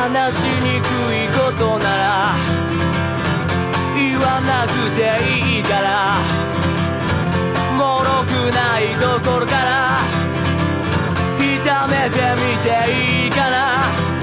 話しにくいことなら言わなくていいから、もろくないところから炒めてみていいかな。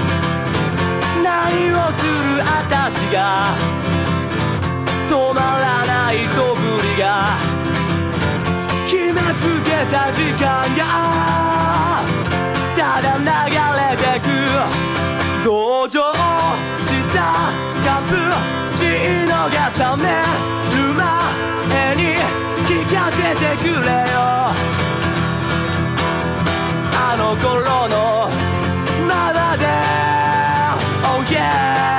何をするあたしが止まらない素振りが決めつけた時間がただ流れてく。同情したカプチーノが冷める前に聞かせてくれよ。あの頃のままで Oh yeah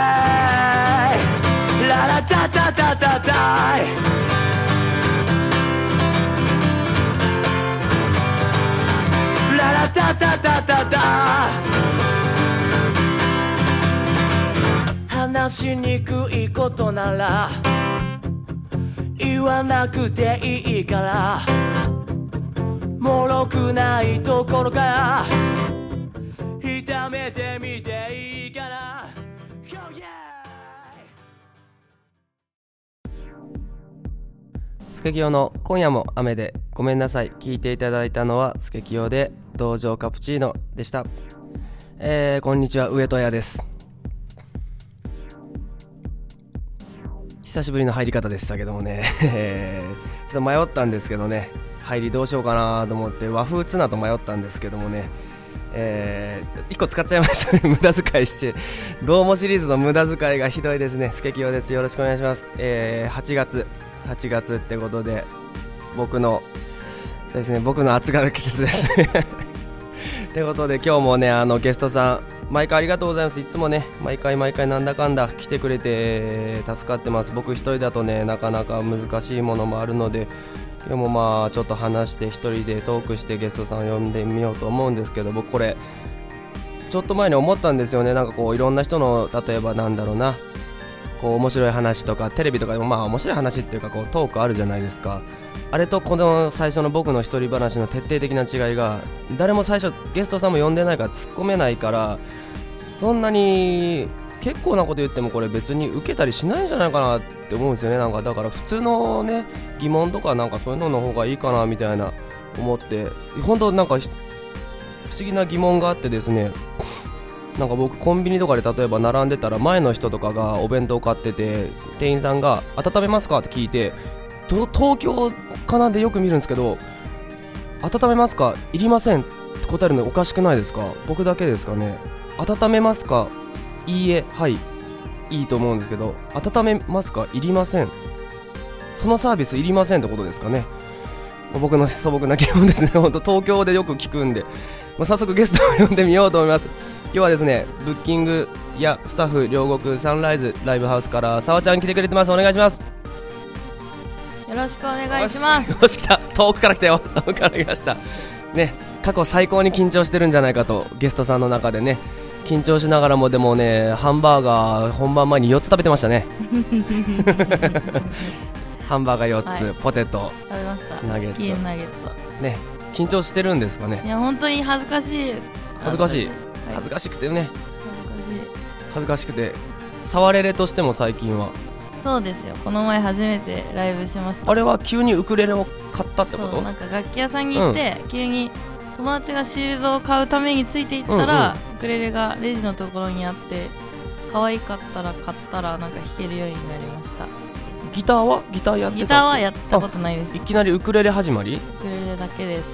ララタタタタタイララタタタタタ。話しにくいことなら言わなくていいから、もろくないところから炒めてみていいから。Oh yeah スケキヨの今夜も雨でごめんなさい。聞いていただいたのはスケキヨで道場カプチーノでした。こんにちは、上戸彩です。久しぶりの入り方でしたけどもねちょっと迷ったんですけどね、入りどうしようかなと思って和風ツナと迷ったんですけどもね、1個使っちゃいましたね無駄遣いして。どうもシリーズの無駄遣いがひどいですね。スケキヨです。よろしくお願いします。8月ってことで僕のそうですね、僕の暑がる季節ですってことで今日もねゲストさん毎回ありがとうございます。いつもね毎回なんだかんだ来てくれて助かってます。僕一人だとねなかなか難しいものもあるので、今日もまあちょっと話して一人でトークしてゲストさんを呼んでみようと思うんですけど、僕これちょっと前に思ったんですよね。なんかこういろんな人の例えばなんだろうな、こう面白い話とかテレビとかでもまあ面白い話っていうかこうトークあるじゃないですか。あれとこの最初の僕の一人話の徹底的な違いが、誰も最初ゲストさんも呼んでないから突っ込めないから、そんなに結構なこと言ってもこれ別に受けたりしないんじゃないかなって思うんですよね。なんかだから普通のね疑問とかなんかそういうのの方がいいかなみたいな思って、本当なんか不思議な疑問があってですね、なんか僕コンビニとかで例えば並んでたら前の人とかがお弁当買ってて、店員さんが温めますかって聞いて、東京かなでよく見るんですけど、温めますかいりませんって答えるのおかしくないですか？僕だけですかね。温めますかいいえはいいいと思うんですけど、温めますかいりません、そのサービスいりませんってことですかね。僕の素朴な疑問ですね。本当東京でよく聞くんで、早速ゲストを呼んでみようと思います。今日はですねブッキングやスタッフ両国サンライズライブハウスからさわちゃん来てくれてます。お願いします。 よろしくお願いします。 よし来た、遠くから来たよ。遠くから来ましたね。過去最高に緊張してるんじゃないかと、ゲストさんの中でね緊張しながらもでもねハンバーガー本番前に4つ食べてましたねハンバーガー4つ、はい、ポテト食べました。 ナゲット、 チキンナゲットね。緊張してるんですかね。 いや本当に恥ずかしい、 恥ずかしい、はい、恥ずかしくてね、恥ずかしくて触れれとしても最近はそうですよ。この前初めてライブしました。 あれは急にウクレレを買ったってこと？ そう、なんか楽器屋さんに行って、急に友達がシールドを買うためについていったら、ウクレレがレジのところにあって可愛かったら買ったらなんか弾けるようになりました。 ギターはギターやってた？ ギターはやったことないです。 いきなりウクレレ始まり？ ウクレレだけです。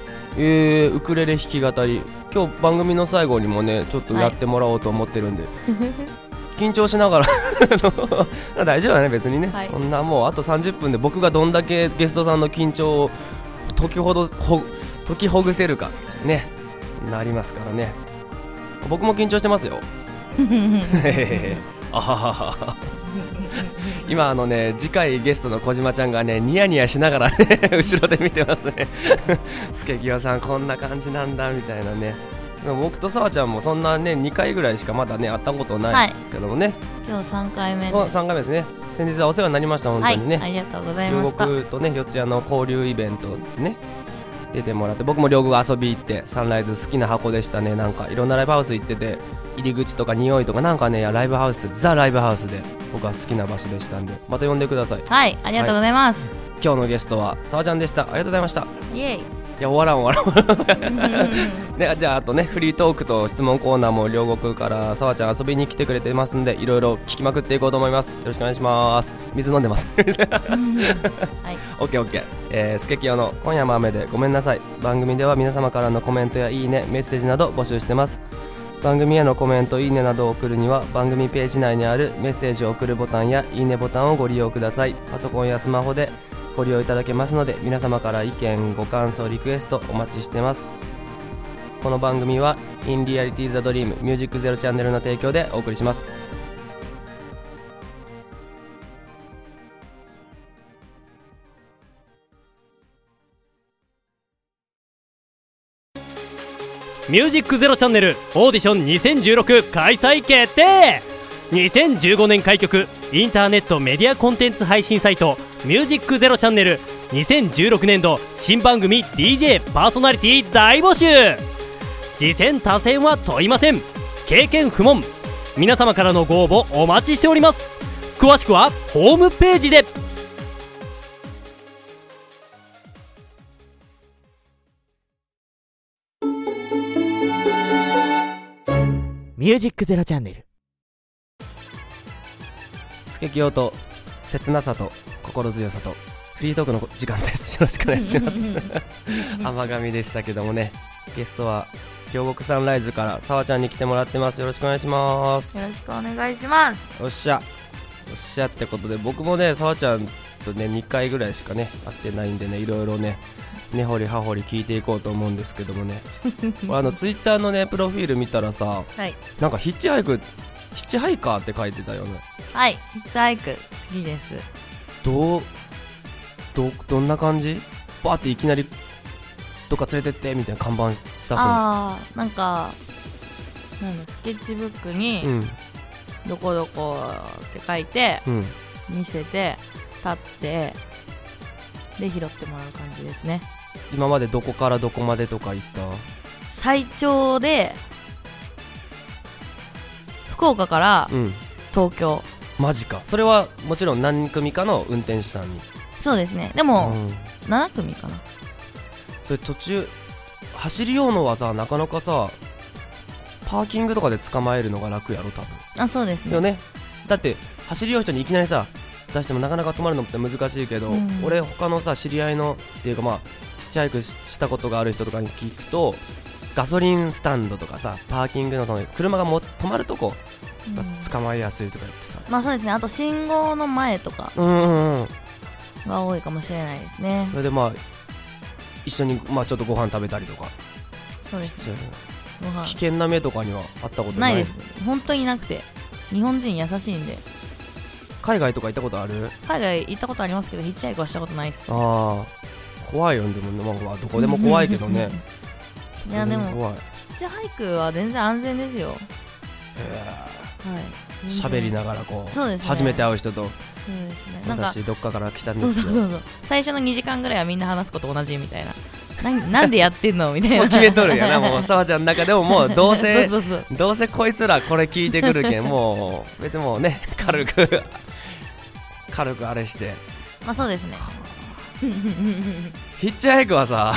ウクレレ弾き語り、今日番組の最後にもねちょっとやってもらおうと思ってるんで、はい緊張しながら大丈夫だね別にね、はい、こんなもうあと30分で僕がどんだけゲストさんの緊張を解きほぐせるかねなりますからね。僕も緊張してますよあははは今次回ゲストの小島ちゃんがねニヤニヤしながらね後ろで見てますねスケキヨさんこんな感じなんだみたいなね。僕とさわちゃんもそんなね2回ぐらいしかまだね会ったことないですけどもね、はい、 今日3回目です。 そう3回目ですね。先日はお世話になりました本当にね、 はい、ありがとうございました。 両国とね四谷の交流イベントね出てもらって、僕も両国遊び行ってサンライズ好きな箱でしたね。なんかいろんなライブハウス行ってて、入り口とか匂いとかなんかね、ライブハウス、ザ・ライブハウスで僕は好きな場所でしたんで、また呼んでください。 はい、ありがとうございます、 今日のゲストはさわちゃんでした。ありがとうございました。 イエイ。 いや終わらんね、じゃああとね、フリートークと質問コーナーも両国からさわちゃん遊びに来てくれてますんで、いろいろ聞きまくっていこうと思います。よろしくお願いします。水飲んでますはい、オッケーオッケー。スケキヨの今夜も雨でごめんなさい。番組では皆様からのコメントやいいね、メッセージなど募集してます。番組へのコメント、いいねなどを送るには番組ページ内にあるメッセージを送るボタンやいいねボタンをご利用ください。パソコンやスマホでご利用いただけますので、皆様から意見、ご感想、リクエストお待ちしてます。この番組は In Reality The Dream Music Zero チャンネルの提供でお送りします。 ミュージックゼロチャンネルオーディション2016開催決定。2015年開局、インターネットメディアコンテンツ配信サイトミュージックゼロチャンネル2016年度新番組 DJ パーソナリティ大募集。次戦他戦は問いません。経験不問。皆様からのご応募お待ちしております。詳しくはホームページで。 ミュージックゼロチャンネル。 スケキヨと切なさと心強さとフリートークの時間です。よろしくお願いします甘神でしたけどもね、ゲストは両国サンライズからさわちゃんに来てもらってます。よろしくお願いします。 よろしくお願いします。 よっしゃよっしゃってことで、僕もねさわちゃんとね2回ぐらいしかね会ってないんでね、いろいろね根掘り葉掘り聞いていこうと思うんですけどもねツイッターのねプロフィール見たらさ、 はい、 なんかヒッチハイカーって書いてたよね。 はい、ヒッチハイク好きです。 どんな感じ？バーっていきなりどっか連れてってみたいな看板出すの？ あー、なんかスケッチブックに、どこどこって書いて、見せて立ってで拾ってもらう感じですね。 今までどこからどこまでとか言った？ 最長で福岡から、東京。 マジか。それはもちろん何組かの運転手さんに？ そうですね。でも、7組かな。 それ途中走り用のはさ、なかなかさパーキングとかで捕まえるのが楽やろ多分。 あ、そうですね。 よね。だって走り用人にいきなりさ出してもなかなか止まるのって難しいけど、俺他のさ知り合いのっていうか、まあヒッチハイクしたことがある人とかに聞くと、ガソリンスタンドとかさパーキングのその車が止まるとこが捕まえやすいとか言ってた。 まあそうですね。あと信号の前とかが多いかもしれないですね。 それでまあ一緒にまあちょっとご飯食べたりとか。 そうですね。 危険な目とかにはあったことない？ ないです。本当になくて、日本人優しいんで。 海外とか行ったことある？ 海外行ったことありますけど、ヒッチハイクはしたことないっす。 ああ、怖いよ。でも、まあ、どこでも怖いけどねいやでもヒッチハイクは全然安全ですよ。はい。 喋りながらこう、 そうですね、 初めて会う人と、 そうですね、 私どっかから来たんですよ。 そう最初の2時間ぐらいはみんな話すこと同じみたいな。なんでやってんのみたいな。 もう決めとるやな。もうさわちゃんの中でももうどうせどうせこいつらこれ聞いてくるけん、もう別にもうね軽くあれして。 まあそうですね。 ヒッチハイクはさ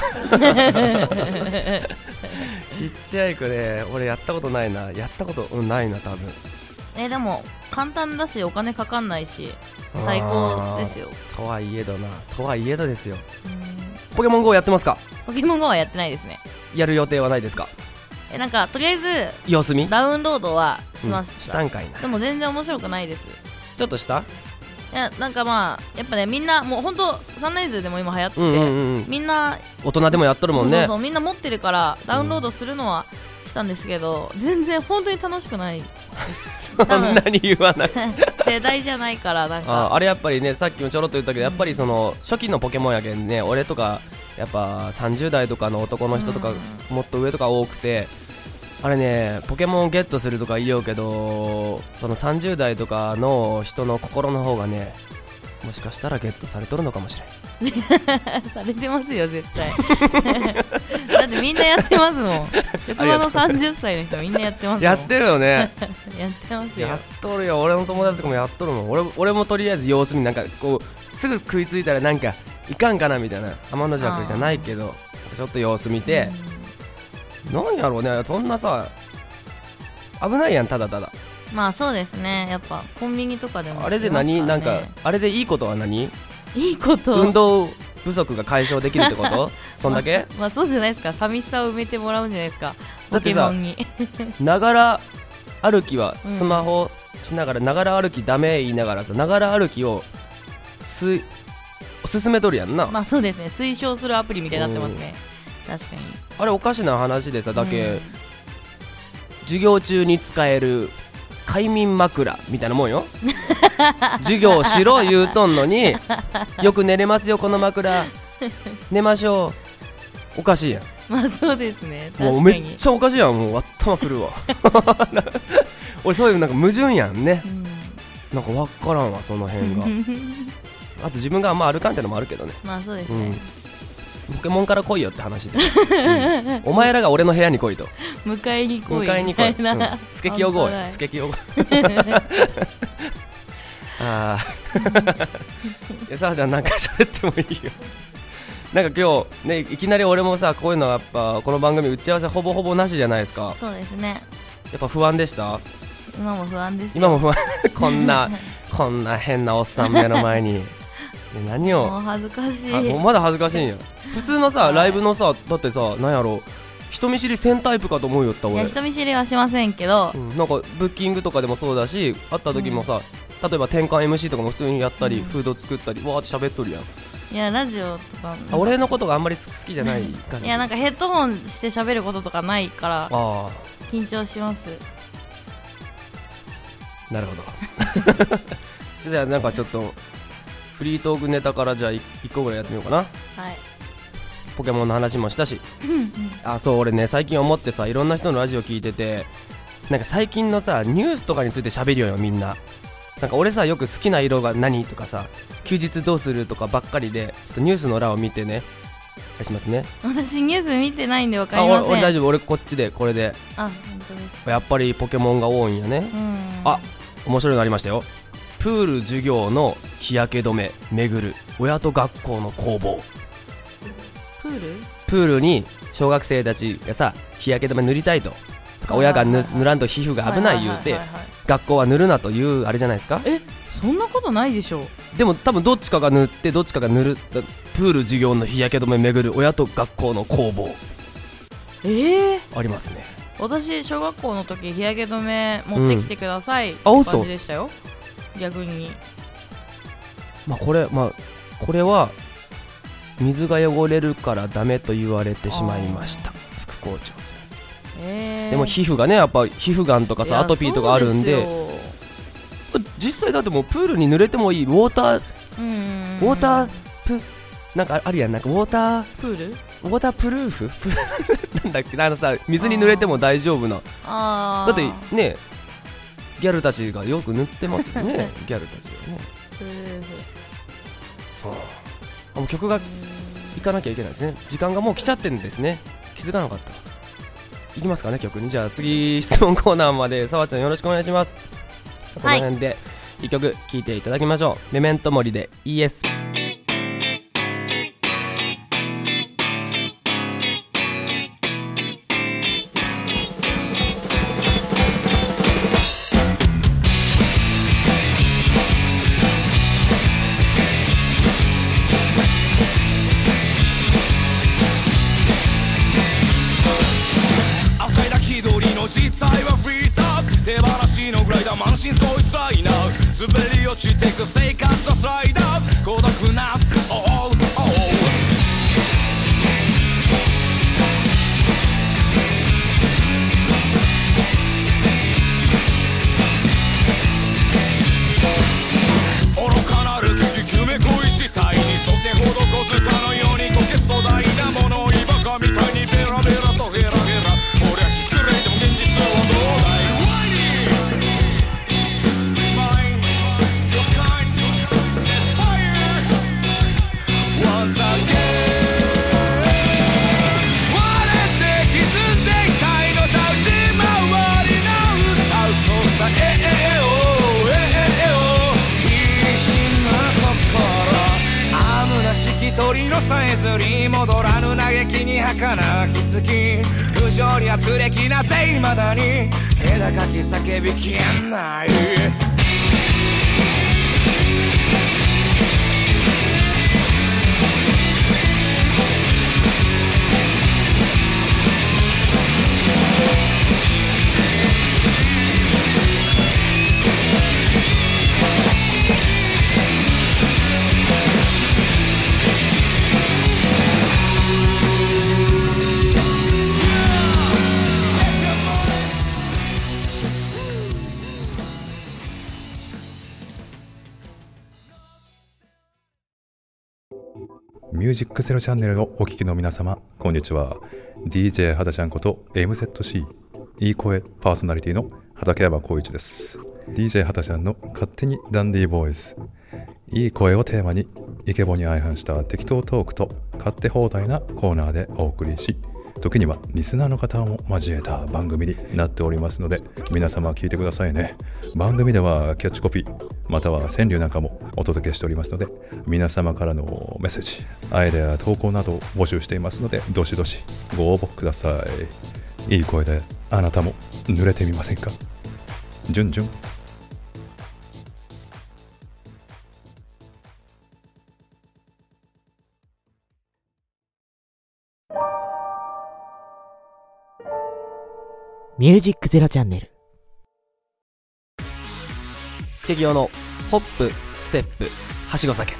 ヒッチハイクで俺やったことないな。やったことないな多分。 でも簡単だしお金かかんないし最高ですよ。 とはいえどですよ。ポケモン GO やってますか？ ポケモン GO はやってないですね。 やる予定はないですか？ なんかとりあえず様子見ダウンロードはしました。 したんかいな。 でも全然面白くないです。 ちょっとした？ いやなんかまあやっぱね、みんなもうほんとサンライズでも今流行ってて、みんな大人でもやっとるもんね。 そうみんな持ってるからダウンロードするのはしたんですけど、全然本当に楽しくないそんなに言わない世代じゃないからなんかあれやっぱりね、さっきもちょろっと言ったけど、やっぱりその初期のポケモンやけんね、俺とかやっぱ30代とかの男の人とかもっと上とか多くて、あれね、ポケモンをゲットするとか言おうけど、その30代とかの人の心の方がねもしかしたらゲットされとるのかもしれんされてますよ絶対だってみんなやってますもん。職場の30歳の人みんなやってますもん。 やってるよねやってますよ。 やっとるよ。俺の友達とかもやっとるもん。俺もとりあえず様子見、なんかこうすぐ食いついたらなんかいかんかなみたいな、天の弱じゃないけどちょっと様子見て、なんやろうね、そんなさ危ないやん、ただただ。 まあそうですね、やっぱコンビニとかでも、 あれで何、なんかあれでいいことは何？ いいこと、 運動不足が解消できるってことそんだけ？ まあそうじゃないですか、寂しさを埋めてもらうんじゃないですか、ポケモンに。 ながら歩きはスマホしながら、ながら歩きダメ言いながらさ、ながら歩きを進めとるやんな。 まあそうですね、推奨するアプリみたいになってますね。確かにあれおかしな話でさ、だけ、授業中に使える快眠枕みたいなもんよ授業しろ言うとんのによく寝れますよこの枕寝ましょう。おかしいやん。 まあそうですね、確かにもうめっちゃおかしいやん。もう頭くるわ俺そういうなんか矛盾やんね、なんか分からんわその辺があと自分があんま歩かんってのもあるけどね。 まあそうですね、 ポケモンから来いよって話で、お前らが俺の部屋に来いと。 迎えに来い迎えに来い、スケキヨゴースケキヨゴああさあちゃんなんか喋ってもいいよなんか今日ね、いきなり俺もさ、こういうのはやっぱこの番組打ち合わせほぼほぼなしじゃないですか。 そうですね。 やっぱ不安でした？ 今も不安ですよ。 今も不安こんな変なおっさん目の前に何を、 もう恥ずかしい。 もうまだ恥ずかしいんや。普通のさ、ライブのさ、だってさ、なんやろ、人見知り1000タイプかと思うよった俺。 いや人見知りはしませんけど、 なんかブッキングとかでもそうだし、会った時もさ、例えば転換 MC とかも普通にやったり、フード作ったりわーって喋っとるやん。 いやラジオとか俺のことがあんまり好きじゃない感じ。 いやなんかヘッドホンして喋ることとかないからあ緊張します。 なるほどじゃあなんかちょっとフリートークネタからじゃあ1個ぐらいやってみようかな。 はい。 ポケモンの話もしたしあ、そう俺ね最近思ってさ、いろんな人のラジオ聞いてて、なんか最近のさニュースとかについて喋るよみんな。なんか俺さよく好きな色が何とかさ、休日どうするとかばっかりで、ちょっとニュースの欄を見てね、お願いしますね。 私ニュース見てないんで分かりません。 俺大丈夫、俺こっちでこれで。 あ、本当です。 やっぱりポケモンが多いんやね。あ、面白いのありましたよ。プール授業の日焼け止め巡る親と学校の攻防。プールに小学生たちがさ日焼け止め塗りたいと、親が塗らんと皮膚が危ない言うて、学校は塗るなというあれじゃないですか。 そんなことないでしょう。 でも多分どっちかが塗ってどっちかが塗る。プール授業の日焼け止め巡る親と学校の攻防、ありますね。 私小学校の時日焼け止め持ってきてくださいってあ、 感嘘。 じでしたよ、逆に。 これは水が汚れるからダメと言われてしまいました、副校長先生。でも皮膚がね、やっぱ皮膚がんとかさアトピーとかあるんで、実際だってもうプールに濡れてもいいウォーターなんかあるやん、なんかウォータープルーフなんだっけ、さ水に濡れても大丈夫な。だってねギャルたちがよく塗ってますよねギャルたちがね。もう曲が行かなきゃいけないですね。時間がもう来ちゃってんですね。気づかなかった。いきますかね、曲に。じゃあ次質問コーナーまでさわちゃんよろしくお願いします。この辺で1曲聴いていただきましょう。メメントモリで ES。 実態はフリーター手放しのグライダー満身創痍さいな滑り落ちてく生活はスライダー孤独な愚かなる危機め恋したいにそせほどこずかのようにこけ粗大なものをバカみたいにベラベラとヘラヘラ俺は失礼でも現実はどうだいWhitey My Your kind Set fire 巡り戻らぬ嘆きに儚き月無情に圧力なぜ未だに枝かき叫びきれないミュージックゼロチャンネルのお聞きの皆様、こんにちは。 DJ はだちゃんこと MZC いい声パーソナリティの畠山浩一です。 DJ はだちゃんの勝手にダンディーボイス、いい声をテーマにイケボに相反した適当トークと勝手放題なコーナーでお送りし、時にはリスナーの方も交えた番組になっておりますので、皆様聞いてくださいね。番組ではキャッチコピーまたは川柳なんかもお届けしておりますので、皆様からのメッセージ、アイデア投稿などを募集していますので、どしどしご応募ください。いい声であなたも濡れてみませんか。じゅんじゅん。 ミュージックゼロチャンネル。 スケキヨのホップステップはしご酒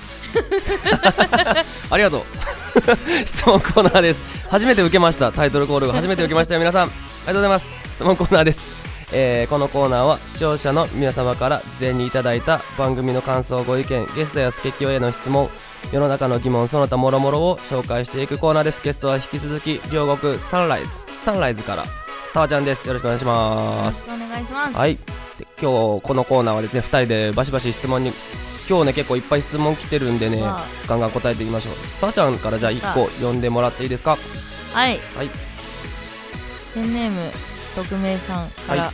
ありがとう質問コーナーです。初めて受けました。タイトルコールが初めて受けましたよ。皆さんありがとうございます。質問コーナーです。このコーナーは視聴者の皆様から事前にいただいた番組の感想、ご意見、ゲストやスケキヨへの質問、世の中の疑問その他もろもろを紹介していくコーナーです。ゲストは引き続き両国サンライズからさわちゃんです。よろしくお願いします。 よろしくお願いします。 はい。で今日このコーナーはですね、2人でバシバシ質問に、今日ね結構いっぱい質問来てるんでね、ガンガン答えていきましょう。さわちゃんからじゃあ1個読んでもらっていいですか。 はい、 はい、 ペンネーム匿名さんから、はい、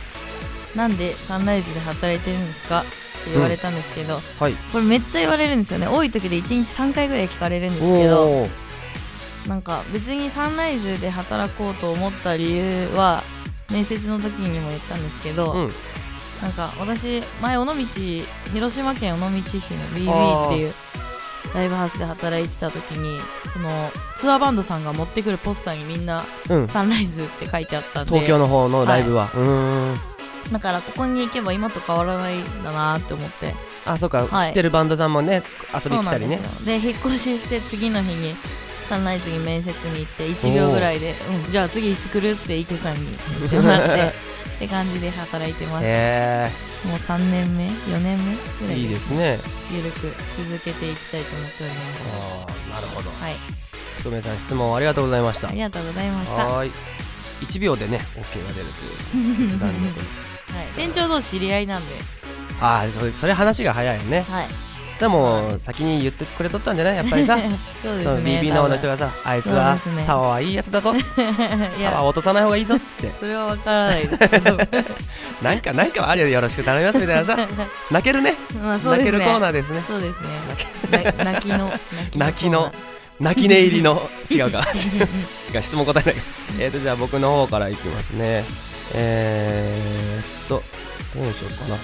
なんでサンライズで働いてるんですかって言われたんですけど、はい、これめっちゃ言われるんですよね。多い時で1日3回ぐらい聞かれるんですけど、なんか別にサンライズで働こうと思った理由は面接の時にも言ったんですけど、なんか私前広島県尾道市の BB っていうライブハウスで働いてた時に、そのツアーバンドさんが持ってくるポスターにみんな、サンライズって書いてあったんで、 東京の方のライブは、 だからここに行けば今と変わらないんだなって思って。 あ、そうか、知ってるバンドさんもね遊びに来たりね。 で引っ越しして次の日にサンライズに面接に行って1秒ぐらいで、じゃあ次いつ来るって池さんに言ってもらってって感じで働いてます。もう3年目4年目ぐらいで、いいですね。ゆるく続けていきたいと思っております。 なるほど。 はい。 匿名さん質問ありがとうございました。 ありがとうございました。 はい。1秒でね OK が出るという決断で、はい、 店長同士知り合いなんで。 ああ、それ話が早いよね。はい。でも先に言ってくれとったんじゃないやっぱりさそうですね。 BB の方の人がさ、あいつは沢はいいやつだぞ沢落とさない方がいいぞっつってそれは分からないですけどなんかはあるよ、よろしく頼みますみたいなさ泣けるね、泣けるコーナーですね。 そうですね。 泣き寝入りの違うか質問答えないじゃあ僕の方からいきますね。どうしようかな。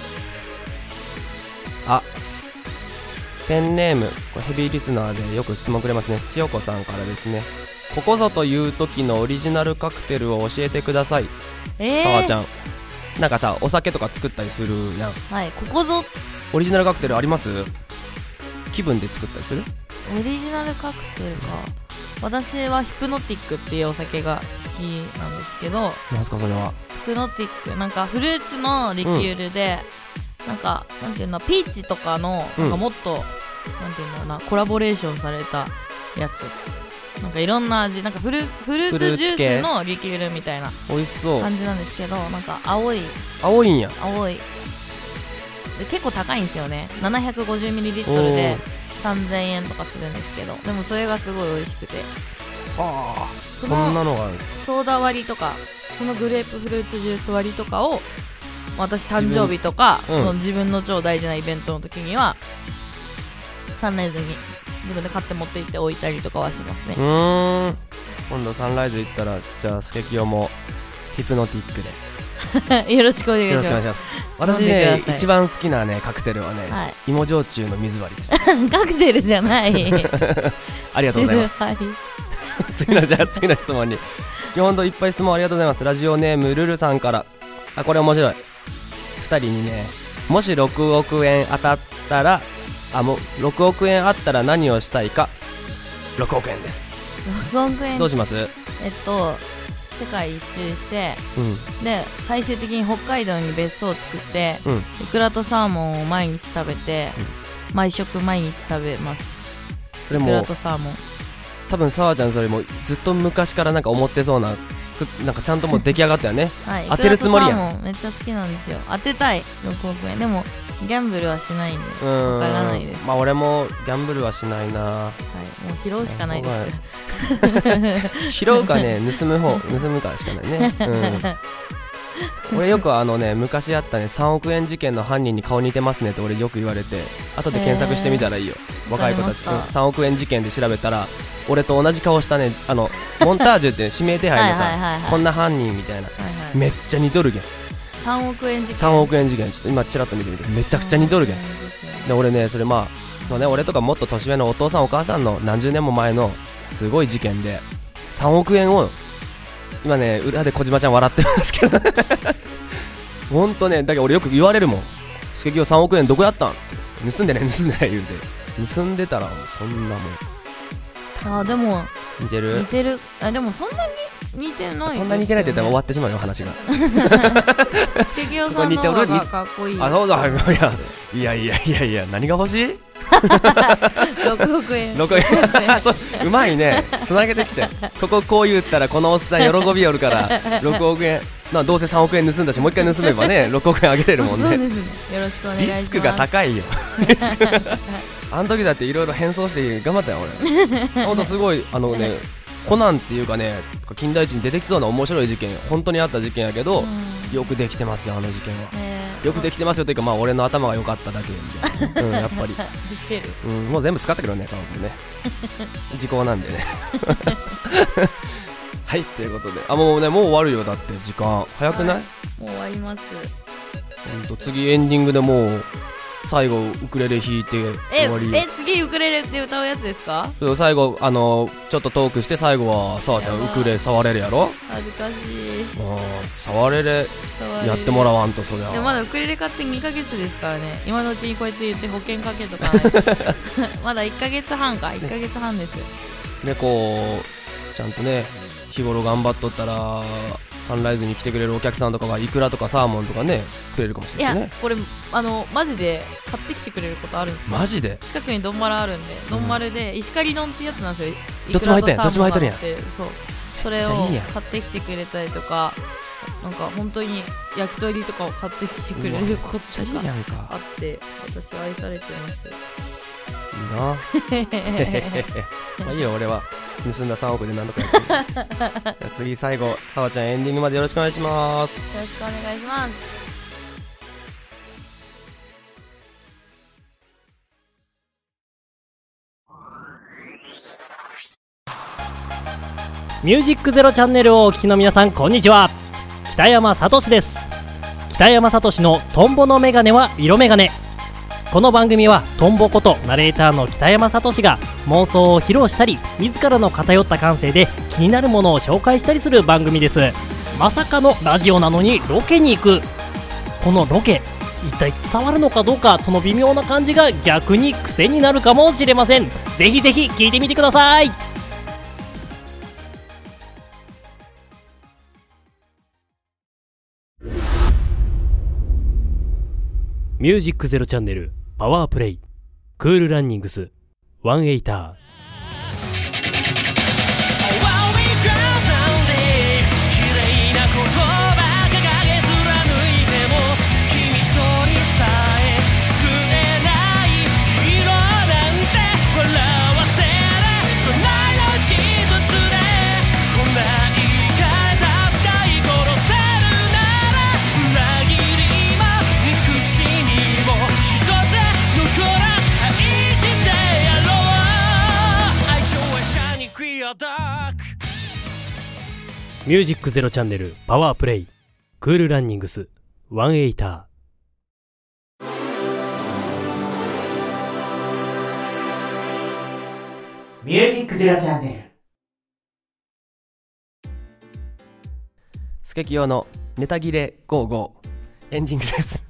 ペンネーム、これヘビーリスナーでよく質問くれますね。千代子さんからですね。ここぞという時のオリジナルカクテルを教えてください。さわちゃん、なんかさお酒とか作ったりするやん。 はい。ここぞオリジナルカクテルあります？気分で作ったりする？ オリジナルカクテルか。私はヒプノティックっていうお酒が好きなんですけど。 なんすかそれは？ ヒプノティック、なんかフルーツのリキュールで、なんていうの、ピーチとかのなんかもっと、なんていうのな、コラボレーションされたやつ、なんかいろんな味、なんかフルーツジュースのリキュールみたいな美味しそう感じなんですけど、なんか青いんや。 青いで結構高いんですよね。 750ml で3000円とかするんですけど、でもそれがすごい美味しくて、 はあ、そんなのがある。 ソーダ割りとか、そのグレープフルーツジュース割りとかを私誕生日とか、その自分の超大事なイベントの時にはサンライズに自分で買って持って行って置いたりとかはしますね。 今度サンライズ行ったらじゃあスケキヨもヒプノティックでよろしくお願いします。 よろしくお願いします。私ね一番好きなねカクテルはね、はい、芋焼酎の水割りです。 カクテルじゃないありがとうございます。次の質問にほんといっぱい質問ありがとうございます。ラジオネームルルさんから、これ面白い。2人にね、もし6億円当たったらもう6億円あったら何をしたいか。6億円です。 6億円どうします？ 世界一周して、で最終的に北海道に別荘を作って、イクラとサーモンを毎日食べて、毎食毎日食べます。 それもイクラとサーモン。 多分さわちゃんそれもずっと昔からなんか思ってそうな、なんかちゃんともう出来上がったよね。 はい、 当てるつもりやん。 イクラとサーモンめっちゃ好きなんですよ。当てたい6億円。でもギャンブルはしないんでわからないです。 俺もギャンブルはしないな。はい、 もう拾うしかないです。 拾うかね、盗むかしかないね。俺よく昔あったね3億円事件の犯人に顔似てますねって俺よく言われて、後で検索してみたらいいよ。若い子たち3億円事件で調べたら俺と同じ顔したね、モンタージュって指名手配でさこんな犯人みたいな、めっちゃ似とるげん。 3億円事件。 3億円事件ちょっと今ちらっと見てみて、めちゃくちゃ似とるげん。で俺ねそれそうね、俺とかもっと年上のお父さんお母さんの何十年も前のすごい事件で3億円を今ね裏で小島ちゃん笑ってますけどほんとね、だけど俺よく言われるもん。スケキヨ3億円どこやったんって。盗んでない言うて、盗んでたらそんなもん。 でも似てる。 でもそんなに似てない、ね、 そんな似てないって言ったら終わってしまうよ話が。 スケキヨさんの方がかっこいい。 そうだ、いや何が欲しい 6億円。 うまいね、つなげてきてこう言ったらこのおっさん喜びよるから6億円どうせ3億円盗んだしもう一回盗めばね6億円あげれるもんね。 そうですね、よろしくお願いします。 リスクが高いよあの時だっていろいろ変装して頑張ったよ俺。ほんとすごいコナンっていうかね、金田一に出てきそうな面白い事件、本当にあった事件やけど、よくできてますよあの事件は。よくできてますよというか、俺の頭が良かっただけみたいな。やっぱりもう全部使ったけどね、その分ね時効なんでねはい、ということでもう終わるよ。だって時間早くない？ もう終わります。 次エンディングでもう最後ウクレレ弾いて終わり。 次ウクレレって歌うやつですか？ そう最後ちょっとトークして最後はさわちゃんウクレレ触れるやろ。 恥ずかしい。 触れれやってもらわんと。そりゃでもまだウクレレ買って2ヶ月ですからね。今のうちにこうやって言って保険かけとかないまだ1ヶ月半か。1ヶ月半ですね。こうちゃんとね日頃頑張っとったらサンライズに来てくれるお客さんとかがイクラとかサーモンとかねくれるかもしれないですね。 いやこれマジで買ってきてくれることあるんですよ。 マジで？近くに丼丸あるんで、丼丸で石狩丼ってやつなんですよ。 どっちも入ってるやん。 そう、それを買ってきてくれたりとか、なんか本当に焼き鳥とかを買ってきてくれることとかあって、私は愛されてますいいな。いいよ俺は盗んだ3億で何とかやってる次最後さわちゃんエンディングまでよろしくお願いします。 よろしくお願いします。 ミュージックゼロチャンネルをお聞きの皆さんこんにちは。北山さとしです。北山さとしのトンボのメガネは色メガネ。この番組はトンボことナレーターの北山さとしが妄想を披露したり自らの偏った感性で気になるものを紹介したりする番組です。まさかのラジオなのにロケに行く。このロケ一体伝わるのかどうか、その微妙な感じが逆に癖になるかもしれません。ぜひぜひ聞いてみてください。ミュージックゼロチャンネルパワープレイクールランニングスワンエイター。 ミュージックゼロチャンネルパワープレイクールランニングスワンエイター。 ミュージックゼロチャンネル。 スケキヨのネタ切れ55エンディングです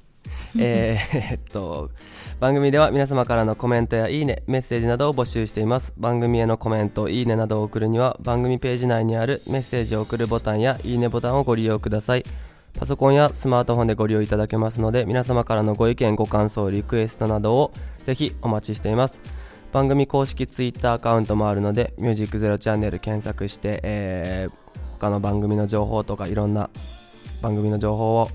番組では皆様からのコメントやいいね、メッセージなどを募集しています。番組へのコメント、いいねなどを送るには番組ページ内にあるメッセージを送るボタンやいいねボタンをご利用ください。パソコンやスマートフォンでご利用いただけますので、皆様からのご意見、ご感想、リクエストなどをぜひお待ちしています。番組公式ツイッターアカウントもあるので、ミュージックゼロチャンネル検索して、他の番組の情報とかいろんな番組の情報を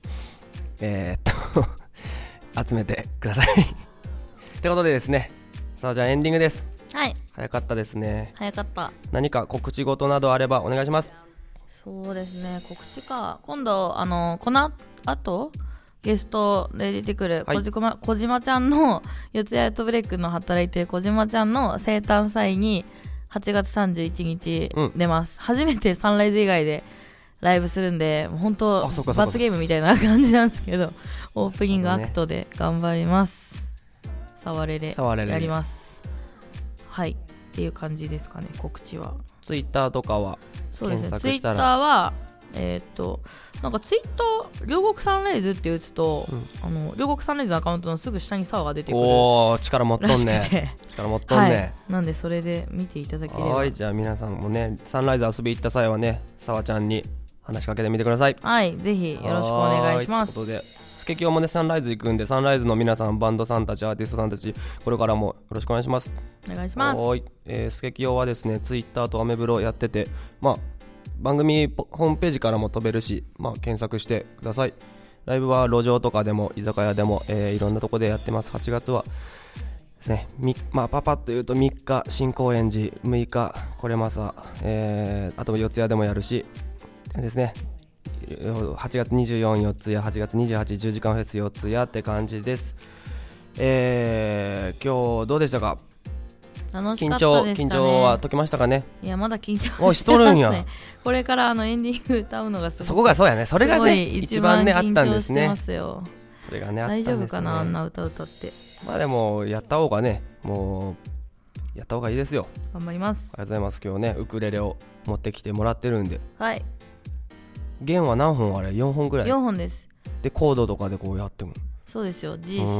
集めてくださいってことでですね、さあじゃあエンディングです。 はい、 早かったですね。 早かった。 何か告知事などあればお願いします。 そうですね、告知か。今度この後ゲストで出てくる小島ちゃんの四谷アウトブレイクの働いてる小島ちゃんの生誕祭に8月31日出ます、初めてサンライズ以外でライブするんで、もう本当罰ゲームみたいな感じなんですけど、オープニングアクトで頑張ります。触れれやります。はいっていう感じですかね。告知はツイッターとかは検索したら、 ツイッターはなんかツイッター両国サンライズって打つと、両国サンライズのアカウントのすぐ下にサワが出てくる。 おー、力持っとんね。力持っとんね、 はい、なんでそれで見ていただければ。 はい、じゃあ皆さんもね、サンライズ遊び行った際はね、サワちゃんに話しかけてみてください。 はい、ぜひよろしくお願いします。 ということで、スケキヨもねサンライズ行くんで、サンライズの皆さん、バンドさんたち、アーティストさんたち、これからもよろしくお願いします。 お願いします。 はい、スケキヨはですね、ツイッターとアメブロやってて、番組ホームページからも飛べるし、検索してください。ライブは路上とかでも居酒屋でも、いろんなとこでやってます。8月はですね、パパッと言うと3日新高円寺、6日これまさ、あと四谷でもやるしですね、8月24四谷、8月28 10時間フェス四谷って感じです。今日どうでしたか？ 楽しかったでしたね。 緊張は解けましたかね？いやまだ緊張しとるんやこれからエンディング歌うのがすごい、 そこがそうやね、それがね一番ねあったんですね。 それがねあったんですね。 大丈夫かな、あんな歌って。 でもやった方がね、もうやった方がいいですよ。 頑張ります。 ありがとうございます。今日ねウクレレを持ってきてもらってるんで。 はい。 弦は何本あれ？4本ぐらい？ 4本です。 でコードとかでこうやっても。 そうですよ。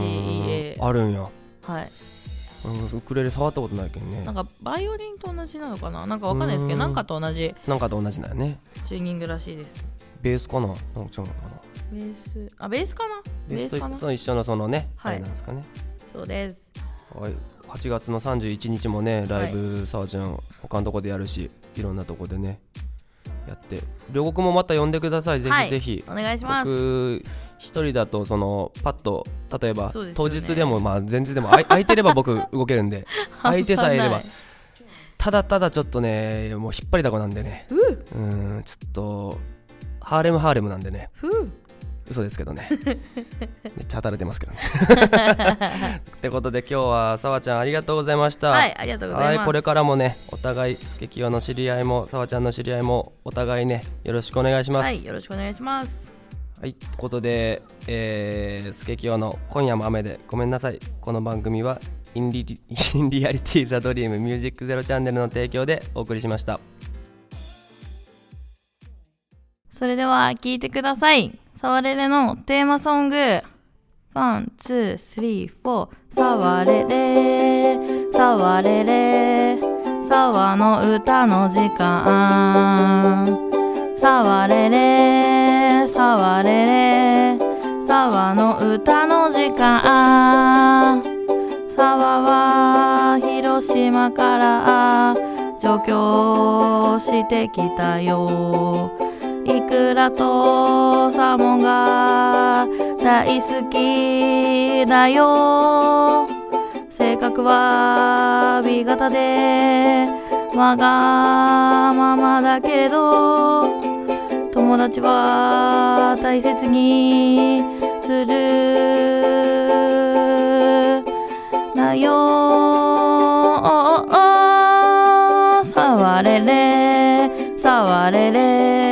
GCA あるんや。 はい。 ウクレレ触ったことないけどね。 なんかバイオリンと同じなのかな、なんかわかんないですけど、なんかと同じなんだよね。 チューニングらしいです。 ベースかな、なんか違うのかな。 ベースかな。 ベースとその一緒のそのね、 はい、 あれなんですかね。 そうです。 はい、8月の31日もねライブ、さわちゃん他のとこでやるし、いろんなとこでねやって、両国もまた呼んでください。ぜひぜひ、 お願いします。 僕一人だとパッと例えば、 ね、 当日でも前日でも空いてれば僕動けるんで空いてさえいればただちょっとねもう引っ張りだこなんでね、ちょっとハーレムなんでね、嘘ですけどねめっちゃ働いてますけどねってことで今日はさわちゃんありがとうございました。 はい、ありがとうございます。 はい、これからもねお互いスケキヨの知り合いもさわちゃんの知り合いもお互いねよろしくお願いします。 はい、よろしくお願いします。 はい、ということで、スケキヨの今夜も雨でごめんなさい。この番組はインリアリティザドリームミュージックゼロチャンネルの提供でお送りしました。 それでは聴いてください。サワレレのテーマソング 1,2,3,4 サワレレサワレレサワの歌の時間、サワレレサワレレサワの歌の時間、サワは広島から上京してきたよ。イクラとサーモンが大好きだよ。性格は B 型でわがままだけれど、友達は大切にするだよ。さわれれさわれれ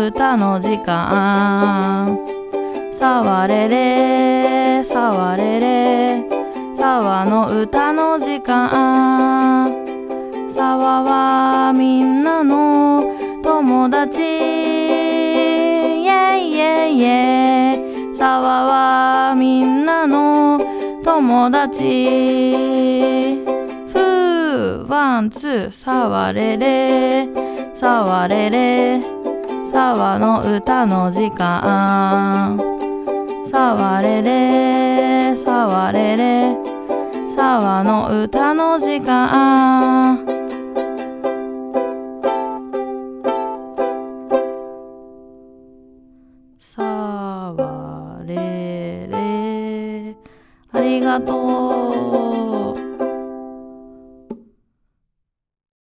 歌の時間。さわれれさわれれさわの歌の時間。さわはみんなの友達。イェイイェイイェイ。さわはみんなの友達。ふーワンツーさわれれさわれれさわの歌の時間。さわれれさわれれさわの歌の時間。さわれれありがとう。